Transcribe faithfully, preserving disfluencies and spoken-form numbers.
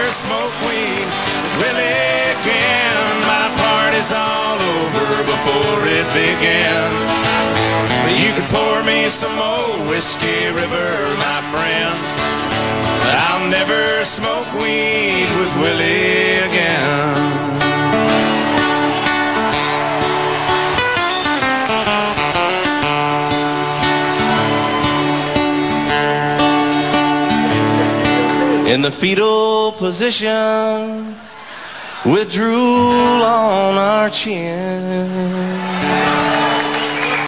smoke weed with Willie again. My party's all over before it began. You could pour me some old Whiskey River, my friend, but I'll never smoke weed with Willie again. In the fetal position, with drool on our chin,